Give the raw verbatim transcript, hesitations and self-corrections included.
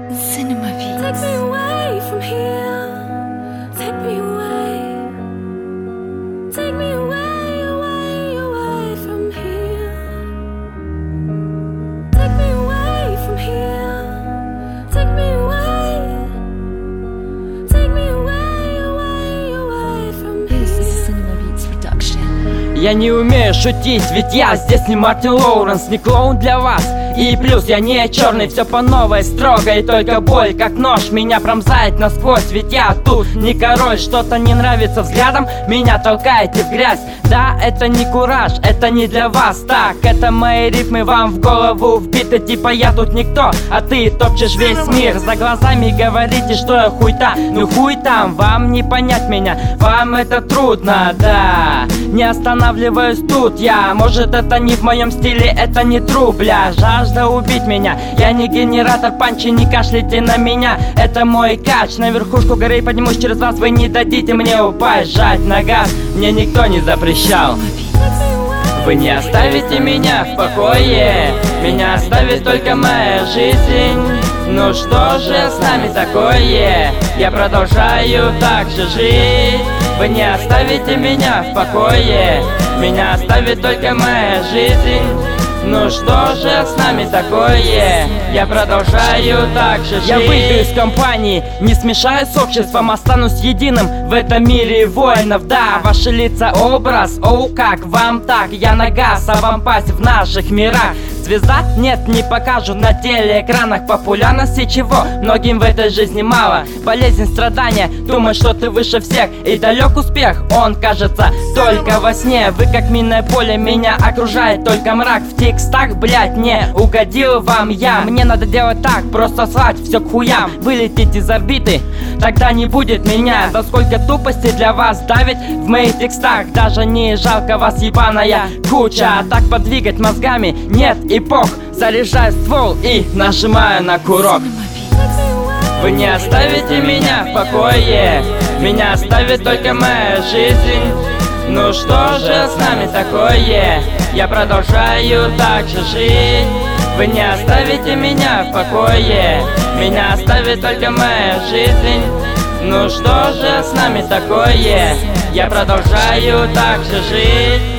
Cinema Beats. Take me away from here. Take me away. Take me away, away, away from here. Take me away from here. Take me away. Take me away, away, away from here. This is Cinema Beats Production. Я не умею шутить, ведь я здесь не Мартин Лоуренс, не клоун для вас. И плюс я не черный, все по новой строго. И только боль, как нож, меня пронзает насквозь. Ведь я тут не король, что-то не нравится взглядом, меня толкаете в грязь. Да, это не кураж, это не для вас. Так, это мои рифмы вам в голову вбиты. Типа я тут никто, а ты топчешь весь мир. За глазами говорите, что я хуйта. Ну хуй там, вам не понять меня, вам это трудно, да. Не останавливаюсь тут я, может это не в моем стиле, это не тру, бля. Жажда убить меня, я не генератор панчи, не кашляйте на меня. Это мой кач, на верхушку горы поднимусь через вас. Вы не дадите мне упасть, жать на газ мне никто не запрещал. Вы не оставите меня в покое, меня оставит только моя жизнь. Ну что же с нами такое? Я продолжаю так же жить. Вы не оставите меня в покое, меня оставит только моя жизнь. Ну что же с нами такое? Я продолжаю так же жить. Я выйду из компании, не смешаю с обществом, останусь единым в этом мире воинов. Да, ваши лица образ, оу, как вам так? Я на газ, а вам пасть в наших мирах. Звезда? Нет, не покажут на телеэкранах. Популярности чего? Многим в этой жизни мало. Болезнь, страдания, думаешь, что ты выше всех. И далек успех, он кажется только во сне. Вы как минное поле, меня окружает только мрак. В текстах, блять, не угодил вам я. Мне надо делать так, просто слать все к хуям. Вылететь из орбиты, тогда не будет меня. Да сколько тупости для вас давит в моих текстах. Даже не жалко вас, ебаная куча. А так подвигать мозгами нет и пох. Заряжаю ствол и нажимаю на курок. Вы не оставите меня в покое, меня оставит только моя жизнь. Ну что же с нами такое? Я продолжаю так же жить. Вы не оставите меня в покое, меня оставит только моя жизнь. Ну что же с нами такое? Я продолжаю так же жить.